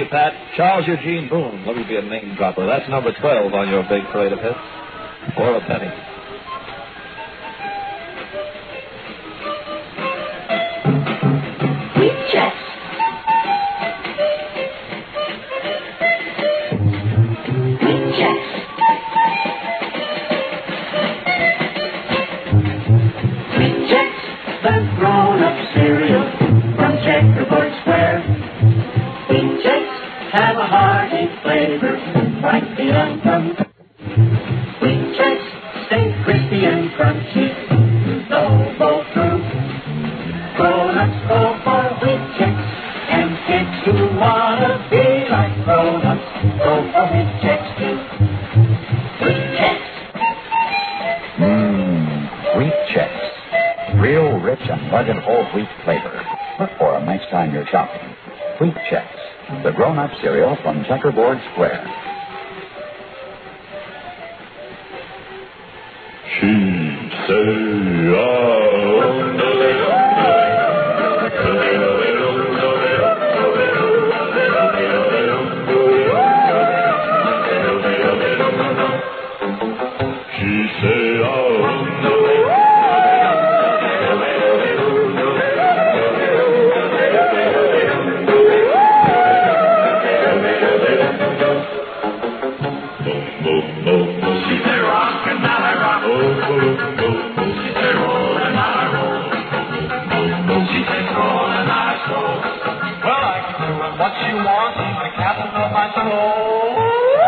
Pat. Charles Eugene Boone. Let me be a name dropper. That's number 12 on your big parade of hits. For a penny. Wheat checks. Wheat checks. Wheat checks, the grown-up cereal from Checkerboard Square. Wheat checks have a hearty flavor, like the anthem. Wheat checks stay crispy and crunchy, the whole through. Grown-ups go for wheat checks, and kids who wanna be like grown-ups go for wheat checks too. Wheat checks. Wheat checks. Real rich and rugged whole wheat flavor. Look for them next time you're shopping. Wheat checks. The grown-up cereal from Checkerboard Square. She say, What you want, she's the captain of my soul.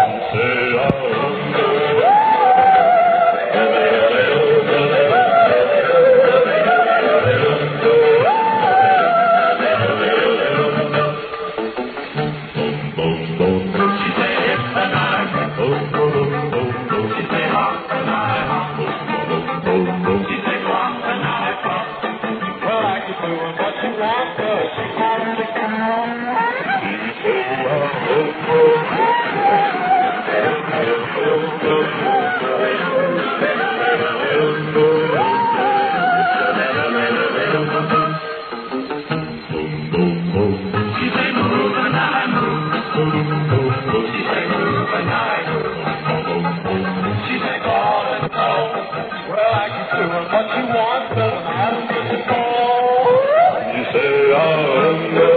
Well, I keep doing what you want, but she's harder to come. What you want, but I'm having to go. you say,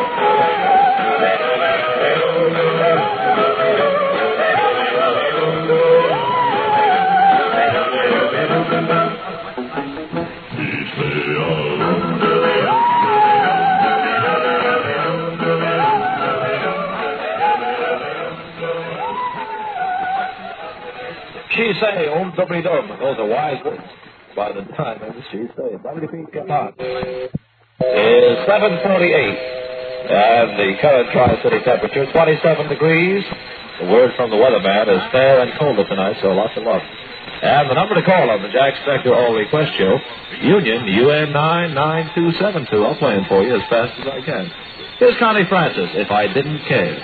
She say, dum-dum-dum. Those are wise words. By the time of the she say, WP come on. Is 7:48. And the current Tri-City temperature, 27 degrees. The word from the weatherman is fair and colder tonight, so lots of luck. And the number to call on the Jack Spector All Request Show, Union, UN 99272. I'll play them for you as fast as I can. Here's Connie Francis, If I Didn't Care.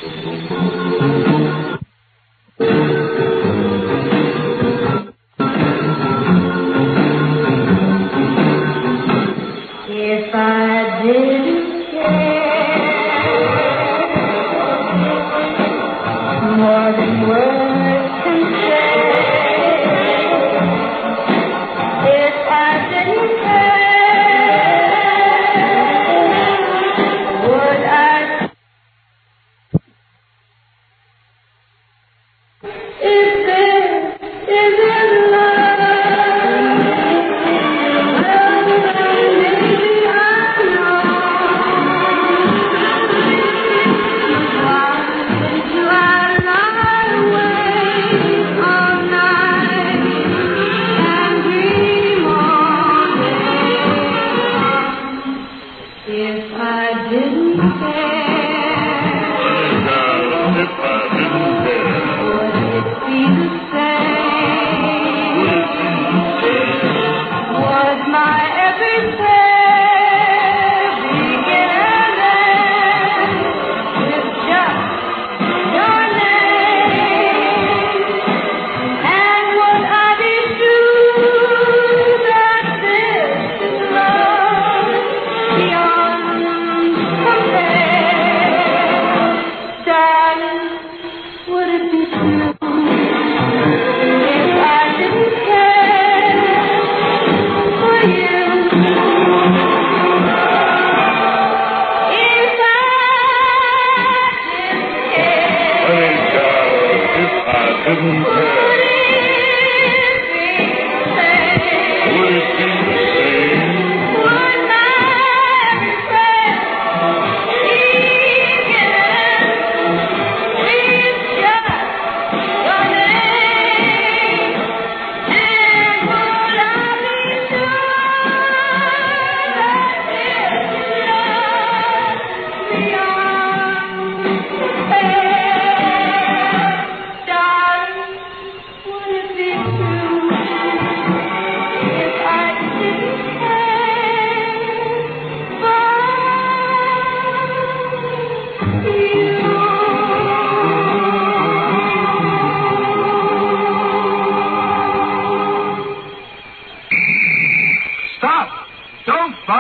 If I didn't care more than words can say, if I didn't care, would I?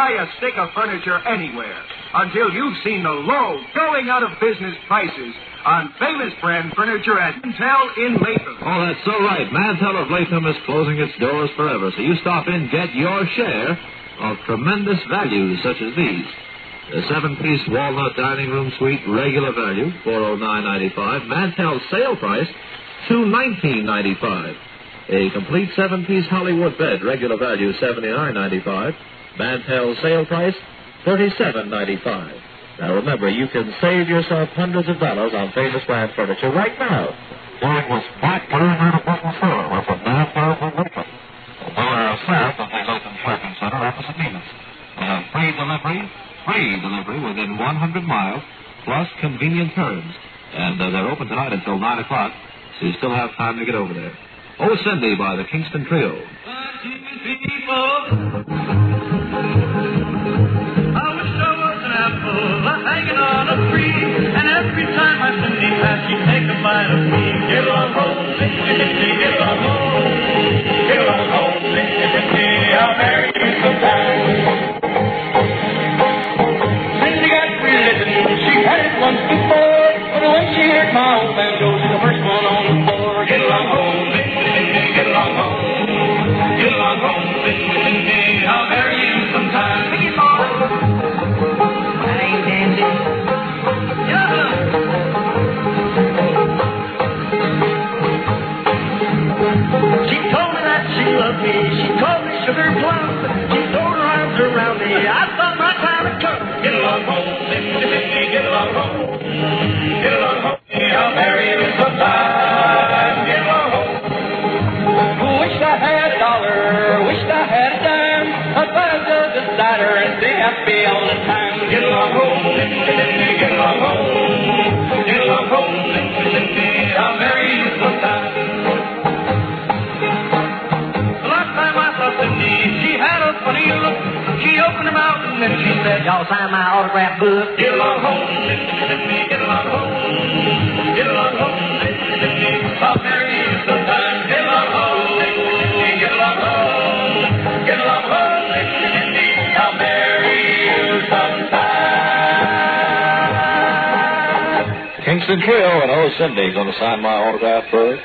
buy a stick of furniture anywhere until you've seen the low, going out of business prices on famous brand furniture at Mantel in Latham. Oh, that's so right. Mantel of Latham is closing its doors forever, so you stop in, get your share of tremendous values such as these. The 7-piece walnut dining room suite, regular value, $409.95. Mantel sale price, $219.95. A complete 7-piece Hollywood bed, regular value, $79.95. Mantel sale price, $37.95. Now remember, you can save yourself hundreds of dollars on famous brand furniture right now. During this Black Carolina Business Fair with a Mantel of Latham. We are south of the Latham Shopping Center opposite Neiman's. We have free delivery within 100 miles, plus convenient terms. And they're open tonight until 9 o'clock, so you still have time to get over there. Oh, Cindy by the Kingston Trio. Hanging on a tree, and every time I Cindy pass, she'd take a bite of me. Get along home, Cindy, get along home. Get along home, Cindy, I'll marry you sometime. Cindy got religion, she had it once before, but when she heard my old banjo, she's the first one on the floor. Get along home, Cindy, get along home. Get along home, Cindy, I'll marry you sometime. Sing it, boy. She told me that she loved me. She called me sugar plum. She threw her arms around me. I thought my time had come. Get along home, Cindy, get along home. Get along home, I'll marry you sometime. Get along home. Wished I had a dollar. Wished I had a dime. I'd buy a jug of cider and be happy all the time. Get along home, Cindy, get along home. Get along home, Cindy, I'll marry you sometime. She had a funny look. She opened her mouth and then she said, y'all sign my autograph book. Get along home, Cindy, get along home. Get along home, Cindy, I'll marry you sometime. Get along home, Cindy, get along home. Get along home, Cindy, I'll marry you sometime. Kingston Trio and Oh, Cindy going to sign my autograph book.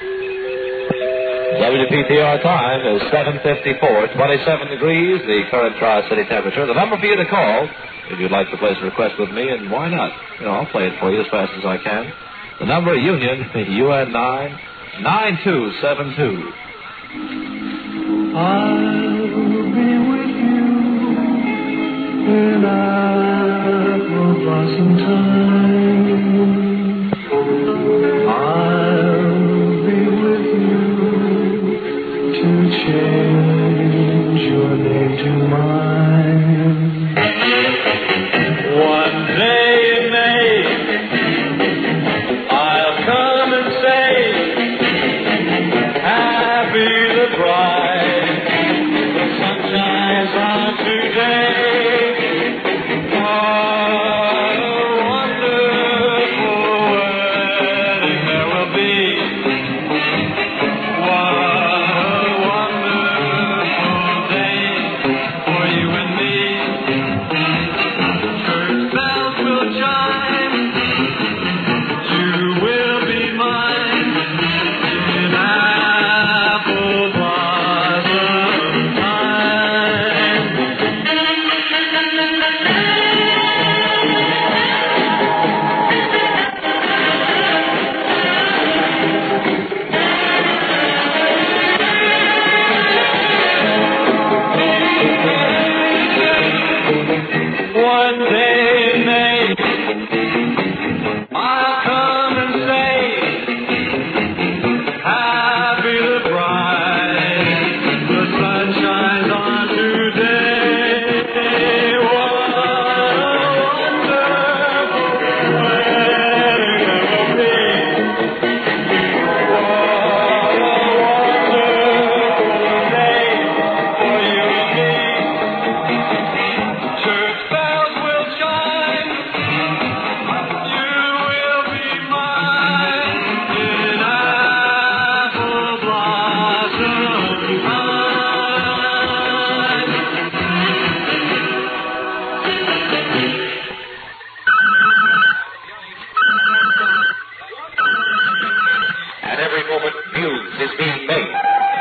WPTR time is 7:54, 27 degrees, the current Tri-City temperature. The number for you to call, if you'd like to place a request with me, and why not? I'll play it for you as fast as I can. The number, Union, UN 9, 9272. I'll be with you in apple blossom time. I'll be with you to change your name to mine. One day in May, I'll come and say, happy the bride, the sun shines on today. What a wonderful wedding there will be. What a wonderful day for you is being made.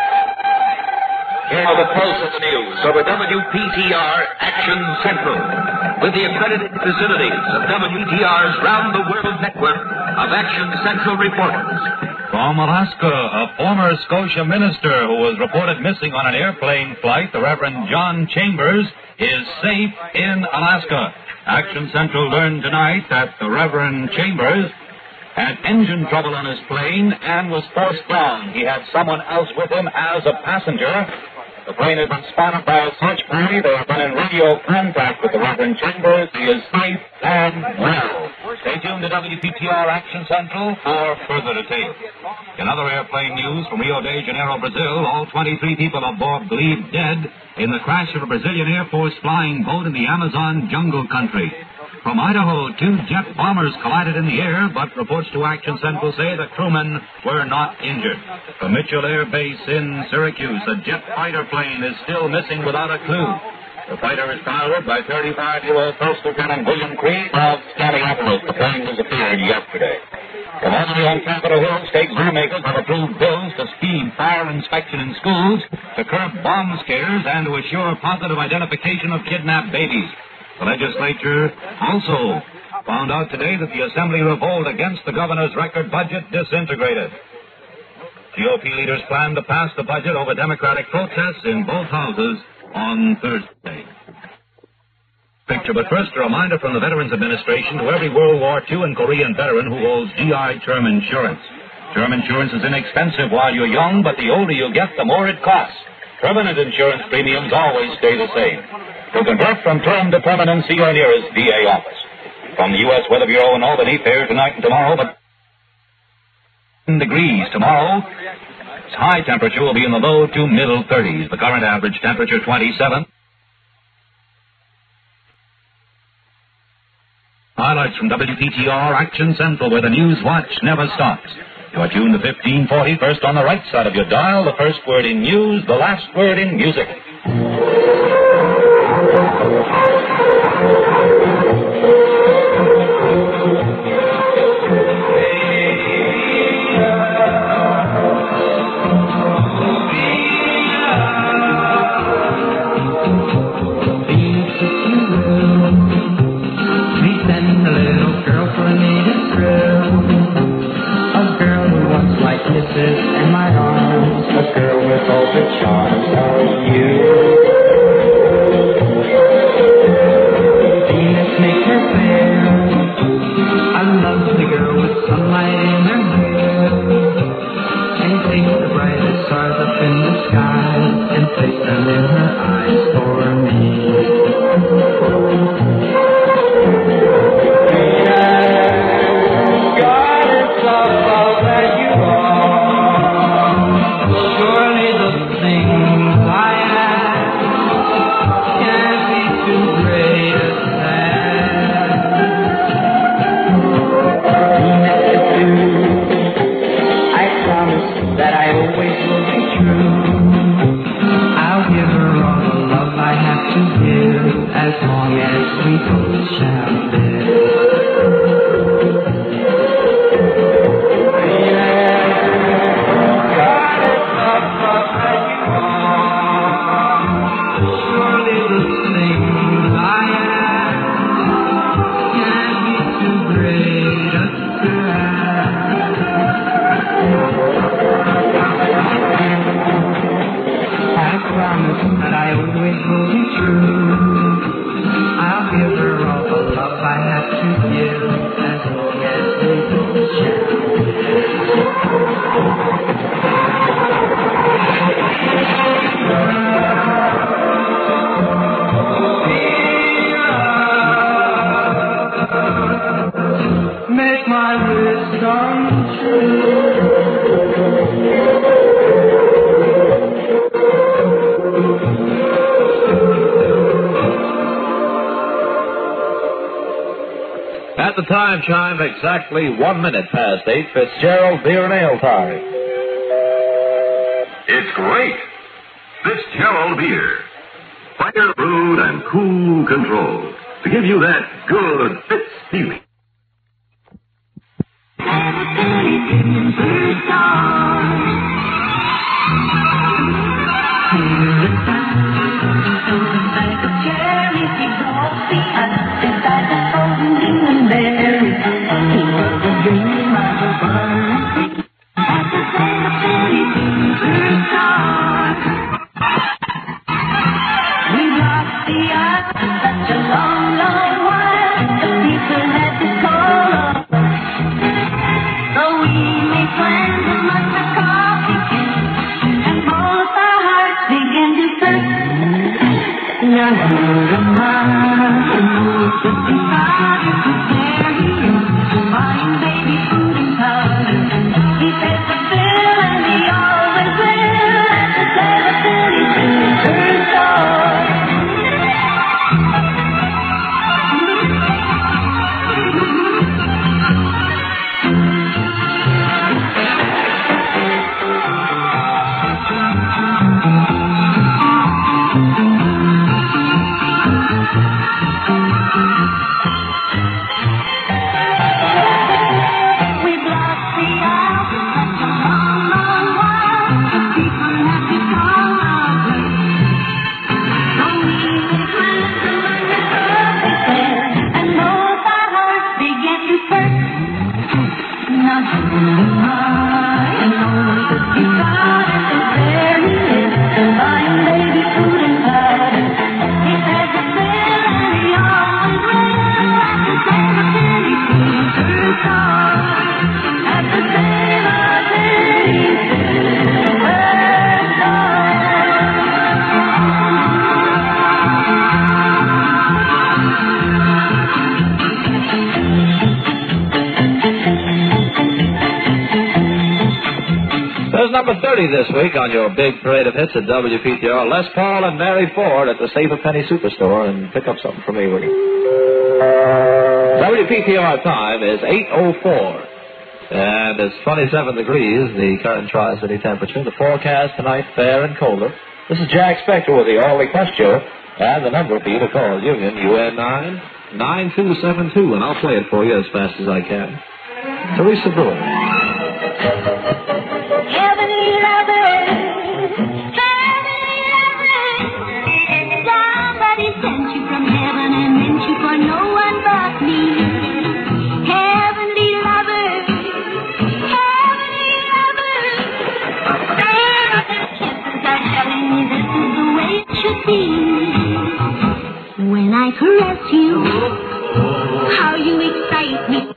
Here are the pulse of the news over WPTR Action Central, with the accredited facilities of WPTR's round-the-world network of Action Central reporters. From Alaska, a former Scotia minister who was reported missing on an airplane flight, the Reverend John Chambers, is safe in Alaska. Action Central learned tonight that the Reverend Chambers had engine trouble on his plane and was forced down. He had someone else with him as a passenger. The plane has been spotted by a search party. They have been in radio contact with the Reverend Chambers. He is safe and well. Stay tuned to WPTR Action Central for further details. In other airplane news from Rio de Janeiro, Brazil, all 23 people aboard believed dead in the crash of a Brazilian Air Force flying boat in the Amazon jungle country. From Idaho, 2 jet bombers collided in the air, but reports to Action Central say the crewmen were not injured. From Mitchell Air Base in Syracuse, a jet fighter plane is still missing without a clue. The fighter is piloted by 35-year-old First Lieutenant William Creed of Scotty-Appleton. The plane disappeared yesterday. From Albany on Capitol Hill, state lawmakers have approved bills to speed fire inspection in schools, to curb bomb scares, and to assure positive identification of kidnapped babies. The legislature also found out today that the Assembly revolt against the governor's record budget disintegrated. GOP leaders plan to pass the budget over Democratic protests in both houses on Thursday. But first, a reminder from the Veterans Administration to every World War II and Korean veteran who holds GI term insurance. Term insurance is inexpensive while you're young, but the older you get, the more it costs. Permanent insurance premiums always stay the same. To convert from term to permanent, see your nearest VA office. From the U.S. Weather Bureau in Albany, fair tonight and tomorrow, but degrees tomorrow. Its high temperature will be in the low to middle 30s. The current average temperature 27. Highlights from WPTR Action Central, where the news watch never stops. You are tuned to 1540, first on the right side of your dial, the first word in news, the last word in music. In my arms, a girl with all the charms of you. Venus makes her fair. I love the girl with sunlight in her hair. And take the brightest stars up in the sky and place them in her eyes for me. God is all that you are. Surely the things I ask can't be too great a task. I promise that I always will be true. I'll give her all the love I have to give, as long as we both shall live. That I always will be true. I'll give her all the love I have to give, as long as we both share. Make my wish come true. At the time chime, exactly 1 minute past 8, Fitzgerald Beer and Ale time. It's great. Fitzgerald Beer. Fire brewed and cool controlled to give you that good Fitz feeling. Number 30 this week on your big parade of hits at WPTR. Les Paul and Mary Ford at the Save a Penny Superstore, and pick up something for me, will you? WPTR time is 8:04, and it's 27 degrees, the current Tri-City temperature. The forecast tonight, fair and colder. This is Jack Spector with the All Request Show, and the number for you to call, Union, UN 99272, and I'll play it for you as fast as I can. Teresa Brewer. Heavenly lovers, somebody sent you from heaven and meant you for no one but me. Heavenly lovers, kisses are telling me this is the way it should be. When I caress you, how you excite me.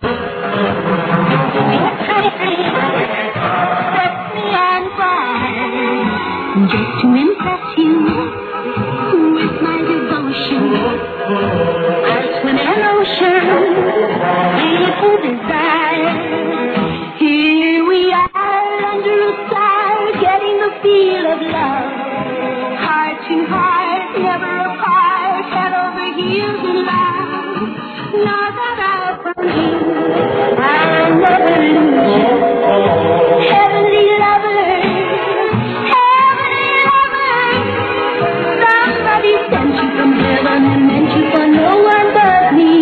Just to impress you with my devotion, I swim in an ocean filled with desire. Here we are under a star, getting the feel of love. Heart to heart, never apart, head over heels in love. Now that I've found you, I'll never lose you. Heavenly lover. Sent you from heaven and meant you for no one but me.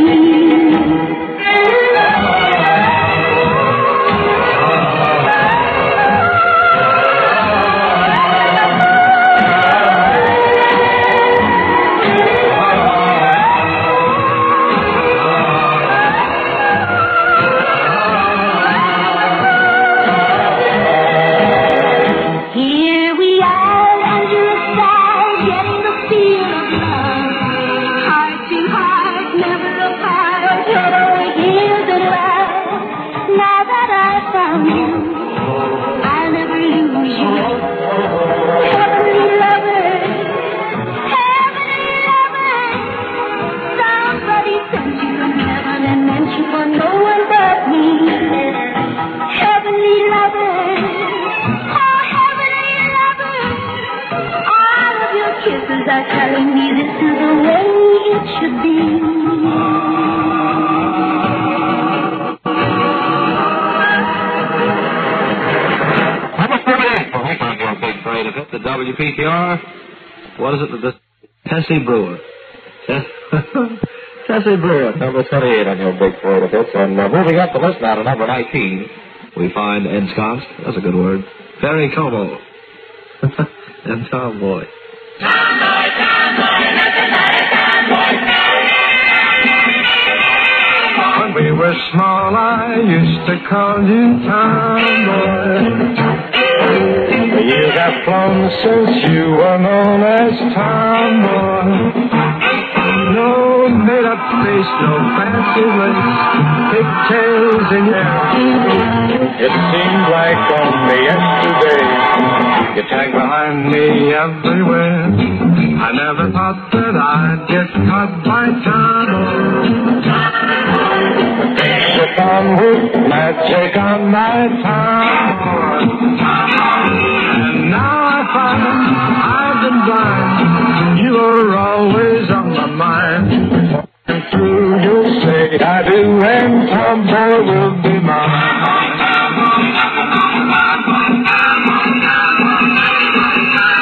Here we are under a star, getting the feel of love. Heart to heart, never apart, head over heels in love. Now that I've found you, I'll never lose you. Heavenly lovers, somebody sent you from heaven and meant you for no one but me. Heavenly lovers, kisses are telling me this is the way it should be. Number 48 for Hope on your big parade of hits at WPTR. What is it? The Tessie Brewer. Tessie Brewer, number 28 on your big parade of hits. And moving up the list now to number 19, we find ensconced, that's a good word, Perry Como and Tomboy. When we were small, I used to call you Tomboy. The years have flown since you were known as Tomboy. No made-up face, no fancy lace, pigtails in your hair. It seemed like only yesterday you tagged behind me everywhere. I never thought that I'd get caught by Tomboy. Magic on with magic on my Tomboy. And now I find I've been blind. You were always on my mind. And through you'll say I do, and Tomboy will be mine.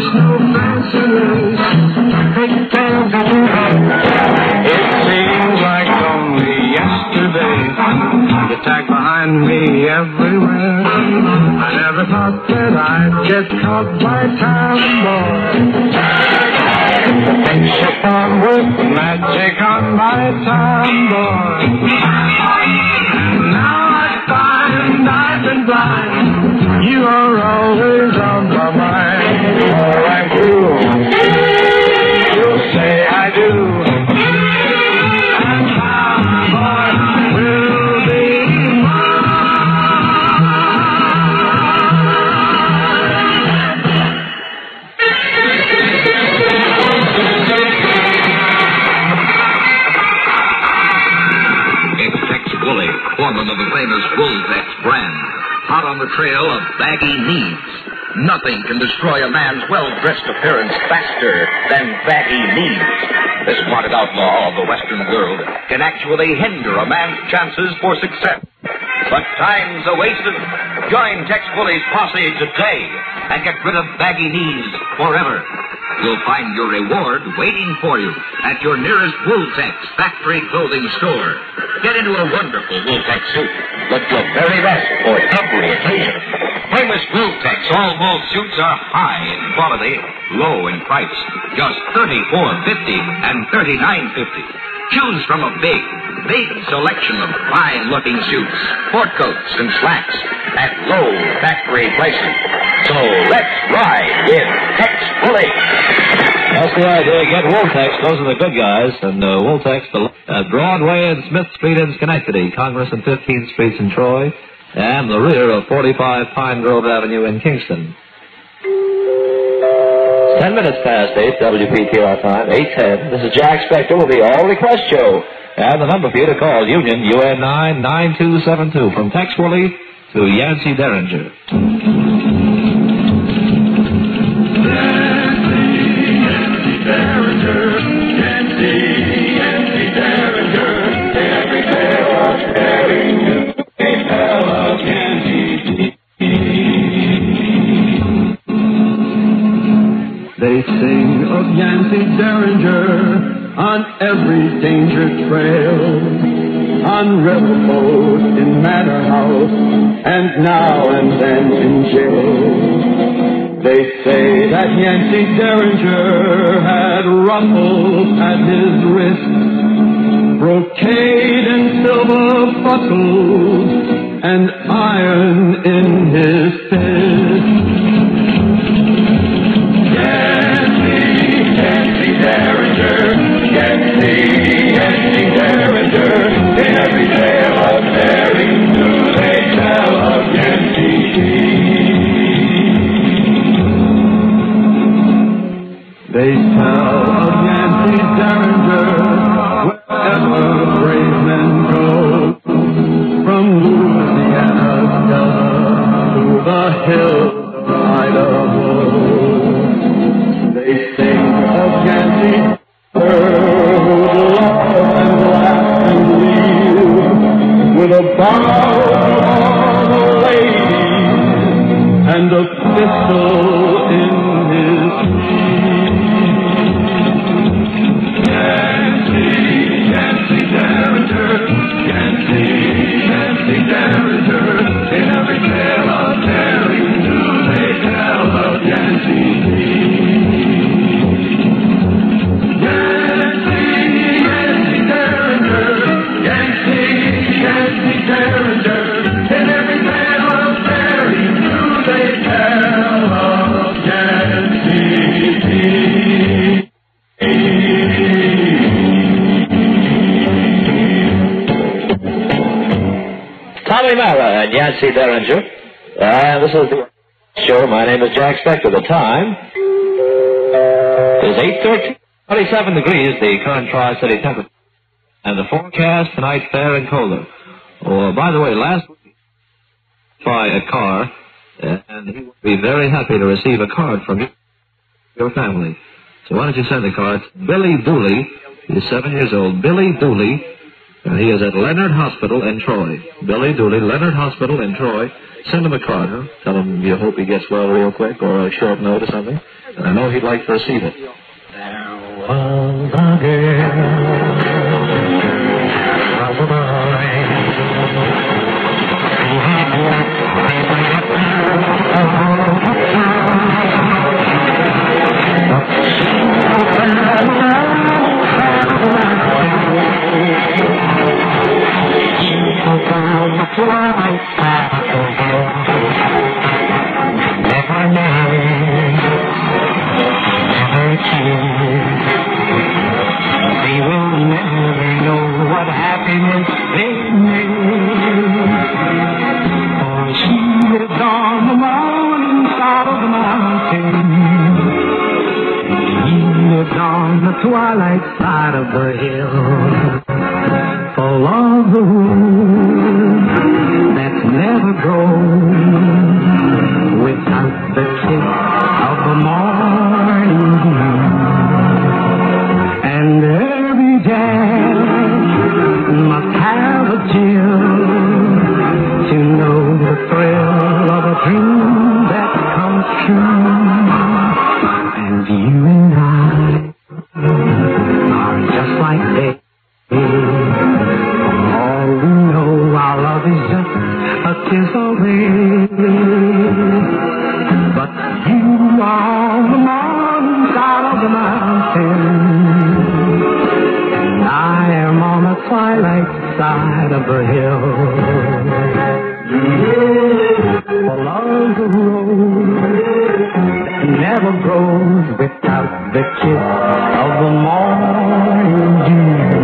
no fancy ways. It seems like only yesterday you tagged behind me everywhere. I never thought that I'd get caught by town boy. Takes you fun with magic on my town boy. Now I find I've been blind. You are always on my mind. Oh, I'm through. You'll say I do. And town boy will be mine. Foreman of the famous Wolfex brand, hot on the trail of baggy knees. Nothing can destroy a man's well-dressed appearance faster than baggy knees. This wanted outlaw of the Western world can actually hinder a man's chances for success. But time's a-wasted. Join Tex Woolley's posse today and get rid of baggy knees forever. You'll find your reward waiting for you at your nearest Wooltex factory clothing store. Get into a wonderful Wooltex suit. Look your very best for every occasion. Famous Wooltex all wool suits are high in quality, low in price. Just $34.50 and $39.50. Choose from a big selection of fine-looking suits, sport coats, and slacks at low factory prices. So let's ride with Tex Woolley. That's the idea. Get Wooltex. Those are the good guys. And Wooltex at Broadway and Smith Street in Schenectady, Congress and 15th Streets in Troy, and the rear of 45 Pine Grove Avenue in Kingston. 10 minutes past 8, WPTR time, 8:10. This is Jack Spector with the All Request Show. And the number for you to call, Union, UN 99272, from Tex Woolley to Yancey Derringer. They sing of Yancey Derringer on every danger trail, on riverboat, in manor house, and now and then in jail. They say that Yancey Derringer had ruffles at his wrist, brocade and silver buckles, and iron in his fist. Yancey Derringer, Yancey Derringer, in every tale of daring do they tell of Yancey. They tell of Yancey Derringer wherever brave men go, from Louisiana Delta to the hills of Idaho. They sing of Yancey who'd love and laugh and leave with a bow on a lady and a pistol in his sleeve. Yancey Derringer, Yancey Derringer, in every tale of daring do they tell of Yancey. Tommy Mara and Yancey Derringer. This is the show. My name is Jack Spector. The time is 8:13, 27 degrees, the current Tri-City temperature. And the forecast tonight, fair and colder. Oh, by the way, last week, buy a car, and he would be very happy to receive a card from your family. So why don't you send the card? Billy Dooley. He's 7 years old. Billy Dooley, He is at Leonard Hospital in Troy. Billy Dooley, Leonard Hospital in Troy. Send him a card, huh? Tell him you hope he gets well real quick or a short note or something. And I know he'd like to receive it. There was a girl from they will never know what happiness they made. For she lived on the morning side of the mountain, and he lived on the twilight side of the hill. Full of the road that never grows without the kiss of the morning dew. And every dance must have a chill to know the thrill of a dream that comes true. And you and I are just like they. For all we know, our love is just a kiss away. But you are on the morning side of the mountain, and I am on the twilight side of the hill. For love's a road that never grows without the kiss of the morning dew.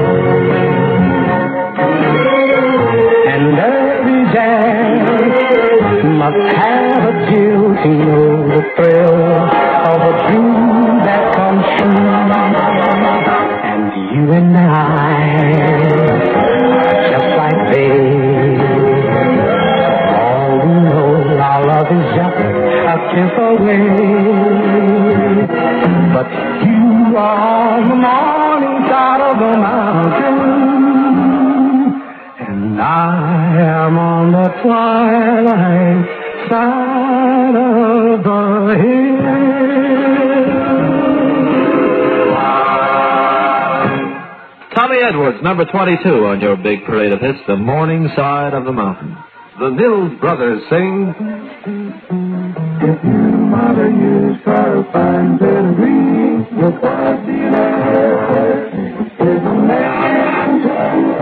And every dance must have a chill to know the thrill of a dream that comes true. And you and I are just like they. All we know, our love is just a kiss away. But you are on the morning side of the mountain, and I am on the twilight side of the hill. Tommy Edwards, number 22 on your big parade of hits, The Morning Side of the Mountain. The Mills Brothers sing. If you mother use for a fine pedigree, your quality is a man to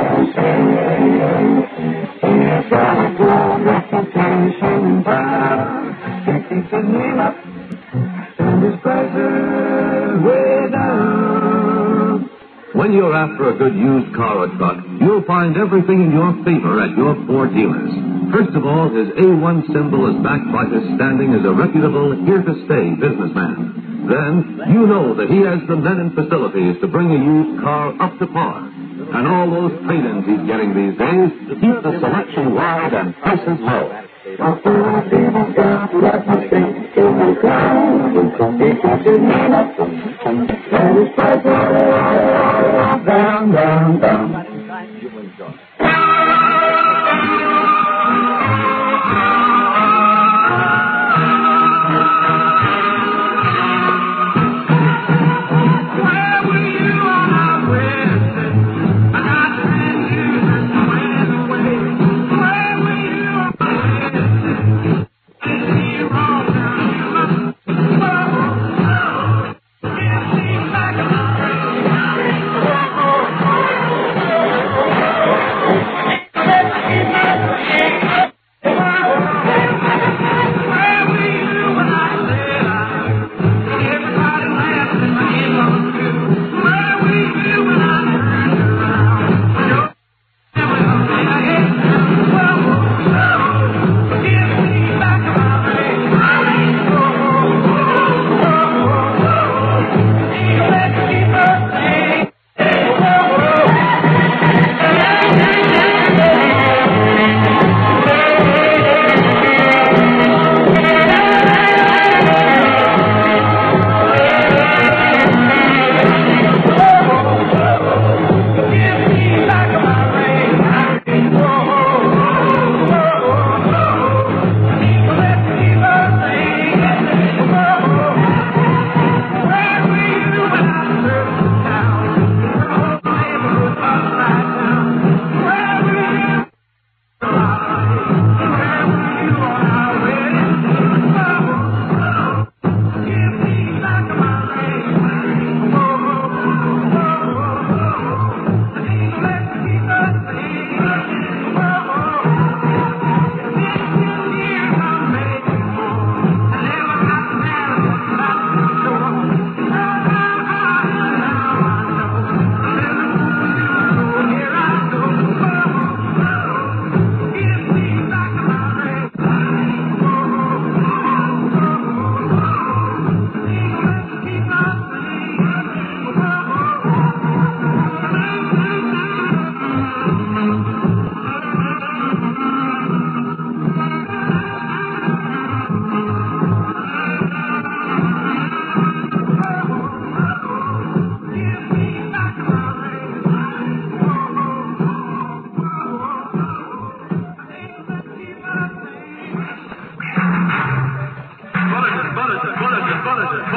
he's got a good reputation and pride. He keeps his name up and his prices way down. When you're after a good used car or truck, you'll find everything in your favor at your Ford dealers. First of all, his A1 symbol is backed by his standing as a reputable, here-to-stay businessman. Then, you know that he has the men and facilities to bring a used car up to par. And all those trade-ins he's getting these days keep the selection wide and prices low. Down, down, down.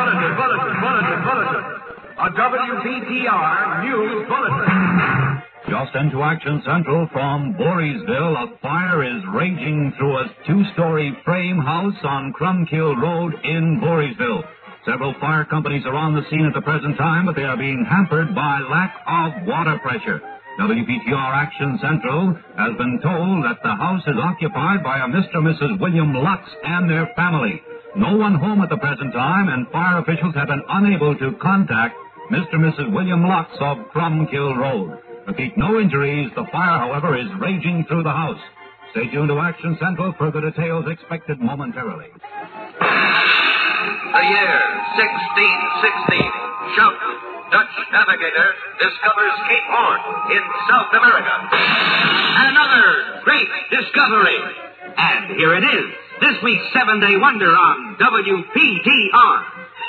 Bulletin. A WPTR News Bulletin. Just into Action Central from Voorheesville, a fire is raging through a two-story frame house on Crumkill Road in Voorheesville. Several fire companies are on the scene at the present time, but they are being hampered by lack of water pressure. WPTR Action Central has been told that the house is occupied by a Mr. and Mrs. William Lux and their family. No one home at the present time, and fire officials have been unable to contact Mr. and Mrs. William Lux of Crumkill Road. Repeat, no injuries. The fire, however, is raging through the house. Stay tuned to Action Central for the details expected momentarily. The year 1616. Schuck, Dutch navigator, discovers Cape Horn in South America. Another great discovery. And here it is, this week's 7-Day Wonder on WPTR.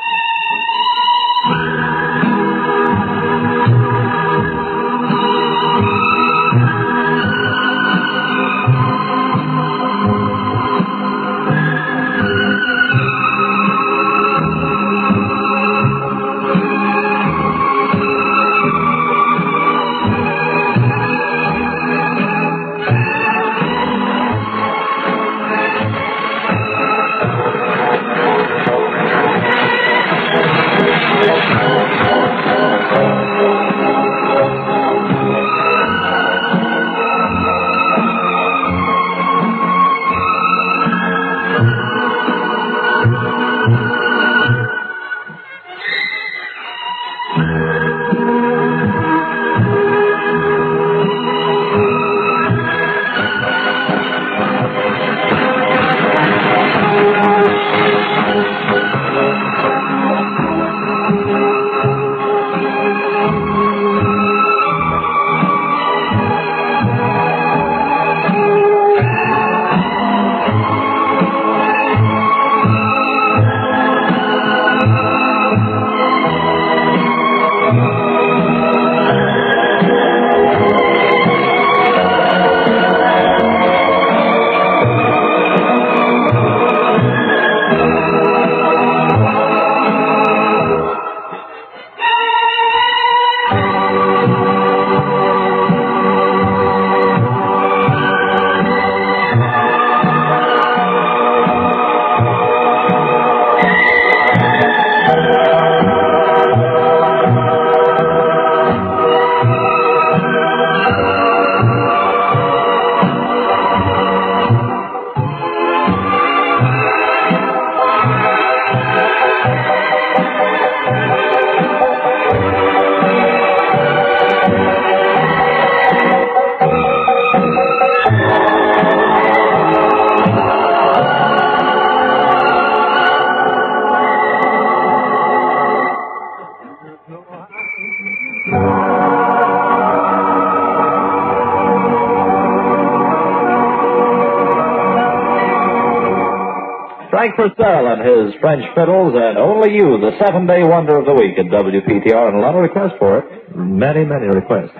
Frank Purcell and his French fiddles, and Only You, the 7-Day Wonder of the Week at WPTR, and a lot of requests for it. Many, many requests.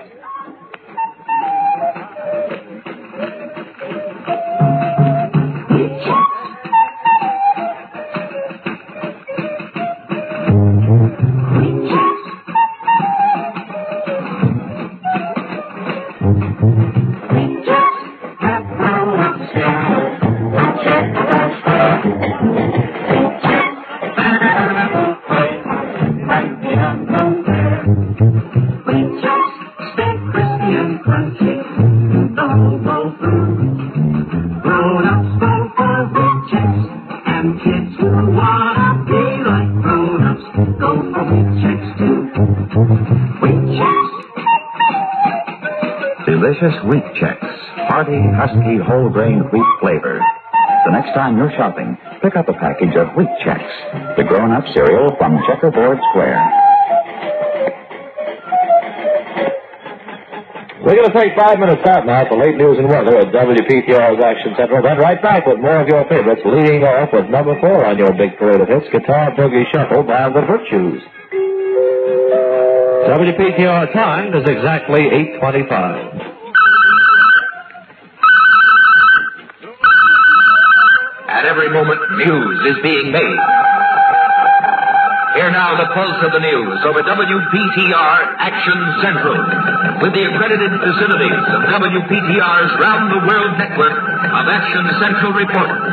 Delicious wheat checks, hearty, husky, whole grain wheat flavor. The next time you're shopping, pick up a package of wheat checks, the grown-up cereal from Checkerboard Square. We're going to take 5 minutes out now for late news and weather at WPTR's Action Central. Then right back with more of your favorites, leading off with number 4 on your big parade of hits, Guitar Boogie Shuffle by the Virtues. WPTR time is exactly 8:25. At every moment, news is being made. Hear now the pulse of the news over WPTR Action Central. With the accredited facilities of WPTR's round-the-world network of Action Central reporters.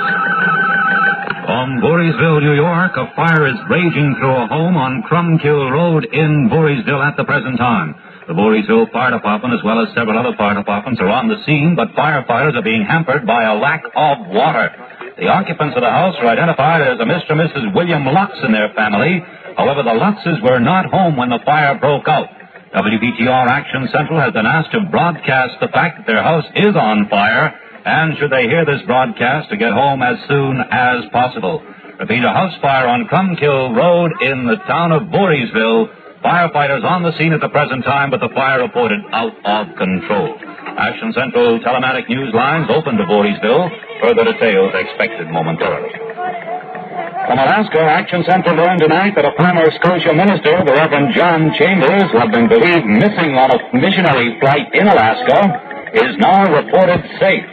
From Voorheesville, New York, a fire is raging through a home on Crumkill Road in Voorheesville at the present time. The Voorheesville Fire Department, as well as several other fire departments, are on the scene, but firefighters are being hampered by a lack of water. The occupants of the house are identified as a Mr. and Mrs. William Lutz and their family. However, the Lutzes were not home when the fire broke out. WPTR Action Central has been asked to broadcast the fact that their house is on fire, and should they hear this broadcast, to get home as soon as possible. Repeat, a house fire on Crumkill Road in the town of Voorheesville. Firefighters on the scene at the present time, but the fire reported out of control. Action Central telematic news lines open to Voorheesville. Further details expected momentarily. From Alaska, Action Central learned tonight that a former Scotia minister, the Reverend John Chambers, who had been believed missing on a missionary flight in Alaska, is now reported safe.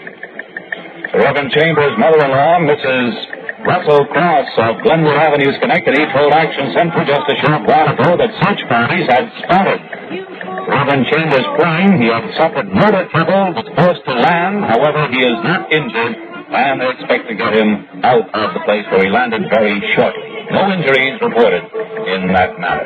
The Reverend Chambers' mother-in-law, Mrs. Russell Cross of Glenwood Avenue, Schenectady, told Action Central just a short while ago that search parties had started. Reverend Chambers' plane, he had suffered motor trouble, was forced to land. However, he is not injured, and they expect to get him out of the place where he landed very shortly. No injuries reported in that matter.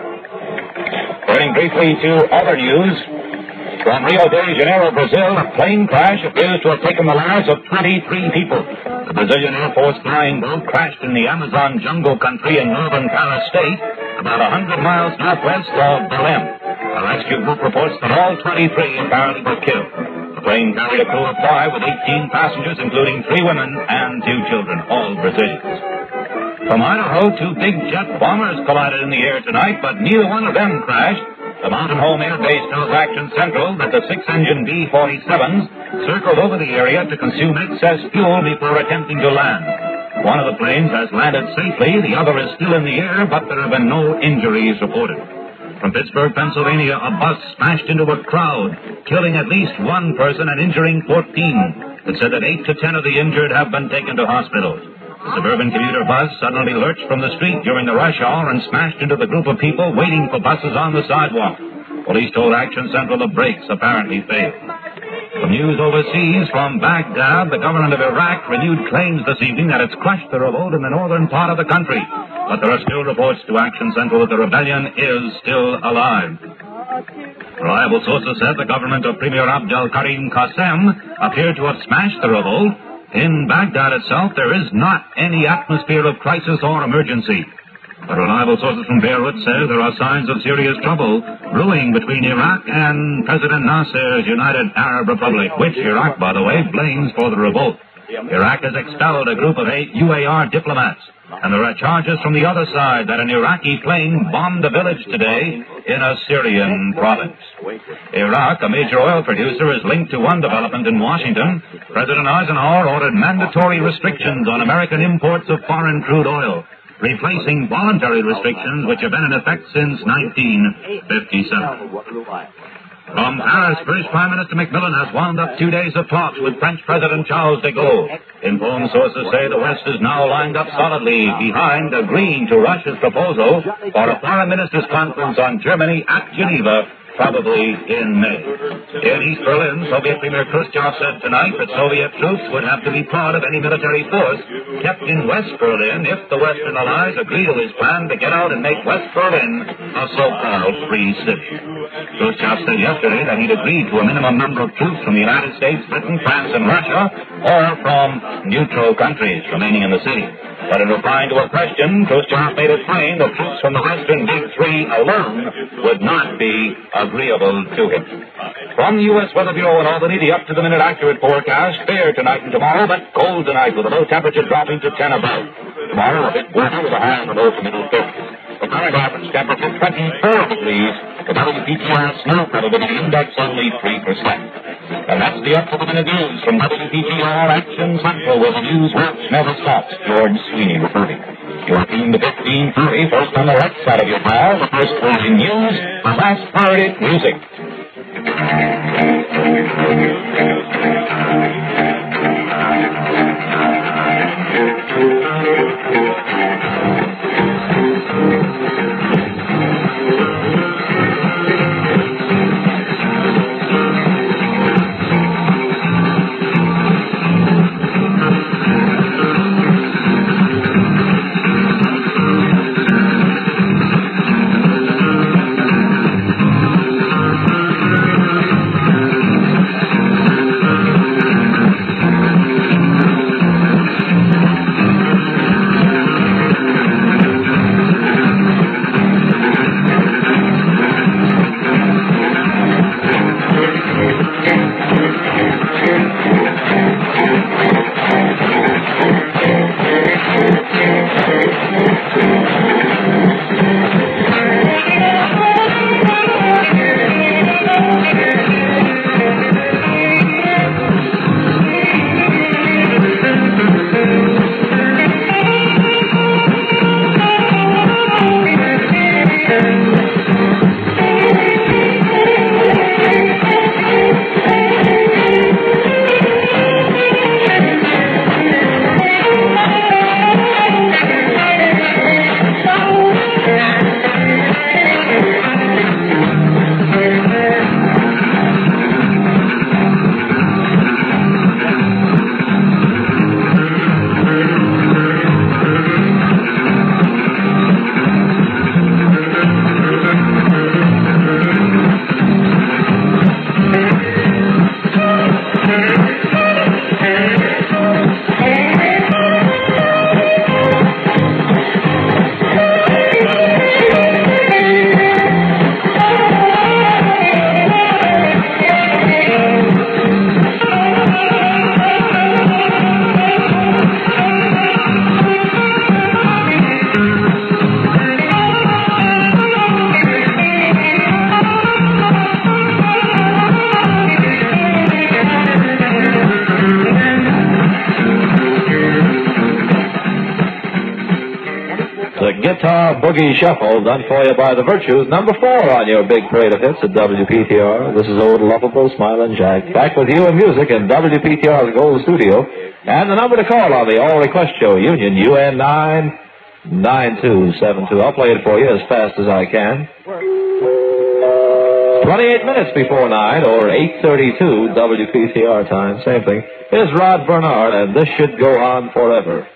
Turning briefly to other news. From Rio de Janeiro, Brazil, a plane crash appears to have taken the lives of 23 people. The Brazilian Air Force flying boat crashed in the Amazon jungle country in northern Pará State, about 100 miles northwest of Belém. A rescue group reports that all 23 apparently were killed. The plane carried a crew of 5 with 18 passengers, including 3 women and 2 children, all Brazilians. From Idaho, 2 big jet bombers collided in the air tonight, but neither one of them crashed. The Mountain Home Air Base tells Action Central that the 6-engine B-47s circled over the area to consume excess fuel before attempting to land. One of the planes has landed safely, the other is still in the air, but there have been no injuries reported. From Pittsburgh, Pennsylvania, a bus smashed into a crowd, killing at least 1 person and injuring 14. It said that 8 to 10 of the injured have been taken to hospitals. The suburban commuter bus suddenly lurched from the street during the rush hour and smashed into the group of people waiting for buses on the sidewalk. Police told Action Central the brakes apparently failed. From news overseas, from Baghdad, the government of Iraq renewed claims this evening that it's crushed the revolt in the northern part of the country. But there are still reports to Action Central that the rebellion is still alive. Reliable sources said the government of Premier Abdel Karim Qasem appeared to have smashed the revolt. In Baghdad itself, there is not any atmosphere of crisis or emergency. But reliable sources from Beirut say there are signs of serious trouble brewing between Iraq and President Nasser's United Arab Republic, which Iraq, by the way, blames for the revolt. Iraq has expelled a group of 8 UAR diplomats, and there are charges from the other side that an Iraqi plane bombed a village today in a Syrian province. Iraq, a major oil producer, is linked to one development in Washington. President Eisenhower ordered mandatory restrictions on American imports of foreign crude oil, replacing voluntary restrictions which have been in effect since 1957. From Paris, British Prime Minister Macmillan has wound up 2 days of talks with French President Charles de Gaulle. Informed sources say the West is now lined up solidly behind agreeing to Russia's proposal for a foreign ministers' conference on Germany at Geneva, probably in May. In East Berlin, Soviet Premier Khrushchev said tonight that Soviet troops would have to be part of any military force kept in West Berlin if the Western Allies agree to his plan to get out and make West Berlin a so-called free city. Khrushchev said yesterday that he'd agreed to a minimum number of troops from the United States, Britain, France, and Russia, or from neutral countries remaining in the city. But in replying to a question, Khrushchev made it plain that troops from the Western Big Three alone would not be agreeable to him. From the U.S. Weather Bureau in Albany, the up-to-the-minute accurate forecast, fair tonight and tomorrow, but cold tonight with a low temperature dropping to 10 above. Tomorrow, a bit warmer with a high in the low to middle 50s. The current average temperature 24 degrees. The WPTR snow probability index only 3%. And that's the up-to-the-minute news from WPTR Action Central, where the news watch never stops. George Sweeney reporting. You're tuned to 1530, first on the right side of your dial. The first word in news, the last word in music. Guitar Boogie Shuffle, done for you by the Virtues, number 4 on your big parade of hits at WPTR. This is old lovable Smiling Jack, back with you in music in WPTR's Gold Studio. And the number to call on the All Request Show, Union, UN 99272. I'll play it for you as fast as I can. 28 minutes before 9, or 8:32 WPTR time, same thing. Here's Rod Bernard, and This Should Go On Forever.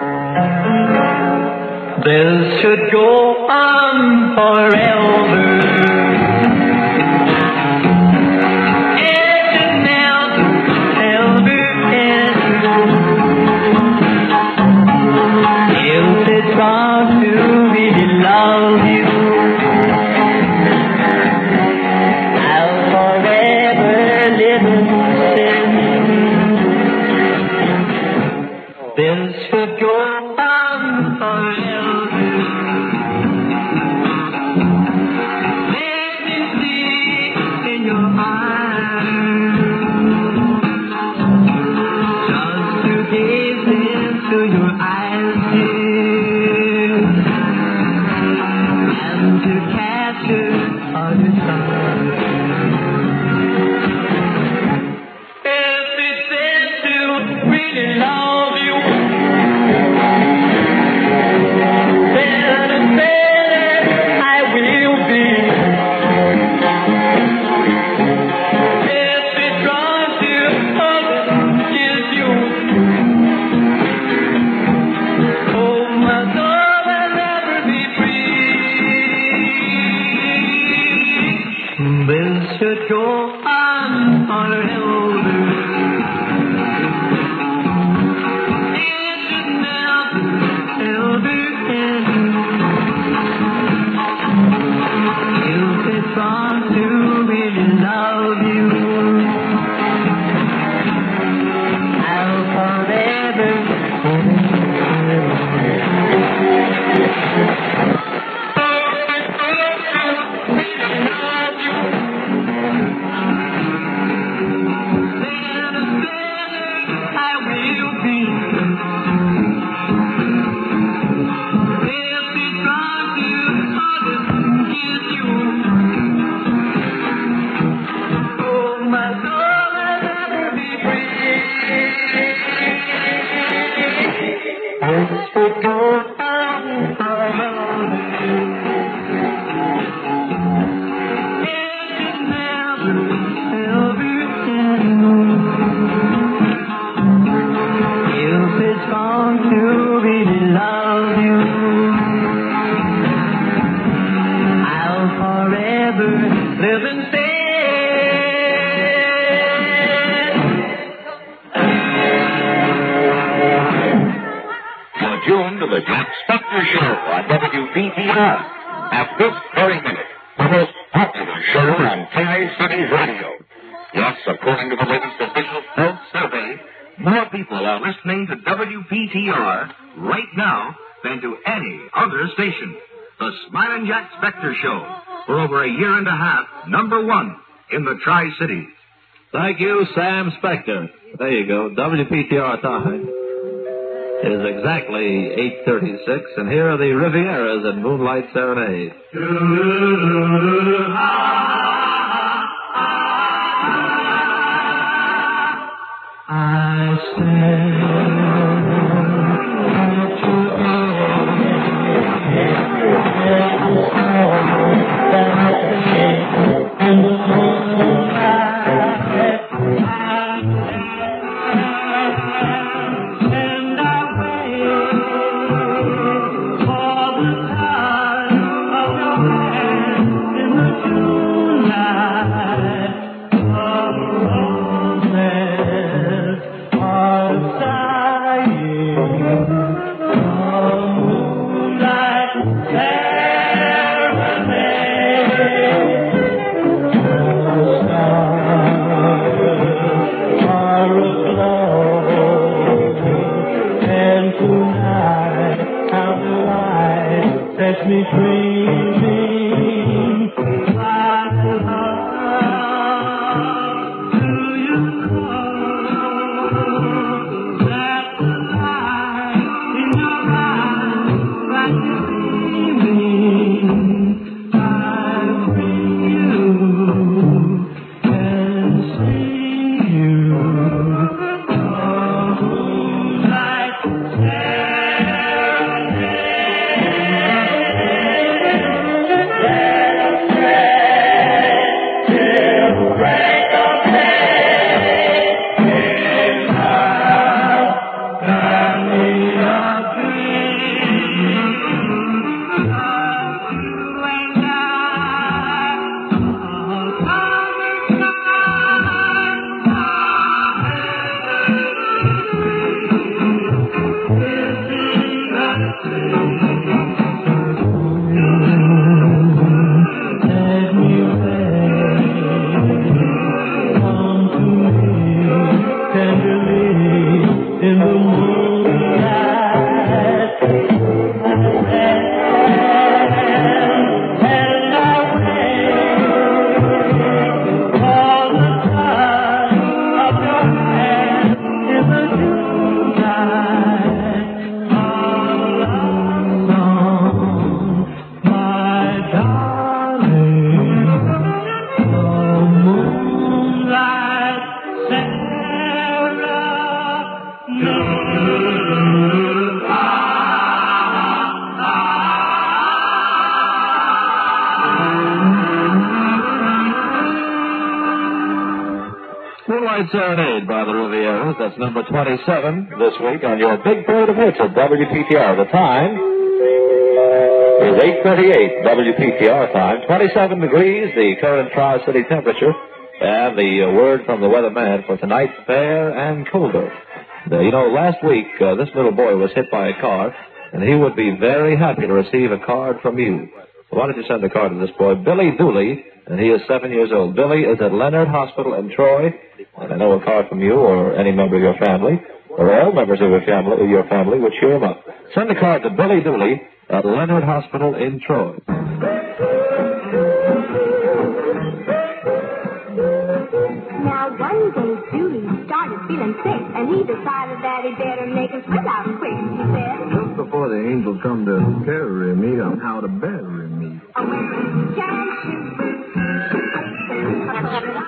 This should go on forever. It should never, ever end. If it's wrong to really love you, I'll forever live in sin. This should go on forever. Tuned to the Jack Spector Show on WPTR. At this very minute, the most popular show on Tri-Cities Radio. Yes, according to the latest official health survey, more people are listening to WPTR right now than to any other station. The Smiling Jack Spector Show, for over a year and a half, #1 in the Tri-Cities. Thank you, Sam Spector. There you go. WPTR time is exactly 8:36, and here are the Rivieras and Moonlight Serenade. I stand outside. Midnight Serenade by the Rivieras. That's number 27 this week on your Big Parade of Hits at WPTR. The time is 8:38 WPTR time. 27 degrees, the current Tri-City temperature. And the word from the weatherman for tonight, fair and colder. Last week, this little boy was hit by a car, and he would be very happy to receive a card from you. So why don't you send a card to this boy, Billy Dooley, and he is 7 years old. Billy is at Leonard Hospital in Troy, and I know a card from you or any member of your family, or all members of your family would cheer him up. Send a card to Billy Dooley at Leonard Hospital in Troy. Now, one day, Julie started feeling sick, and he decided that he better make his will out quick. He said, Just before the angel come to carry me, I'm how to bury me. I went to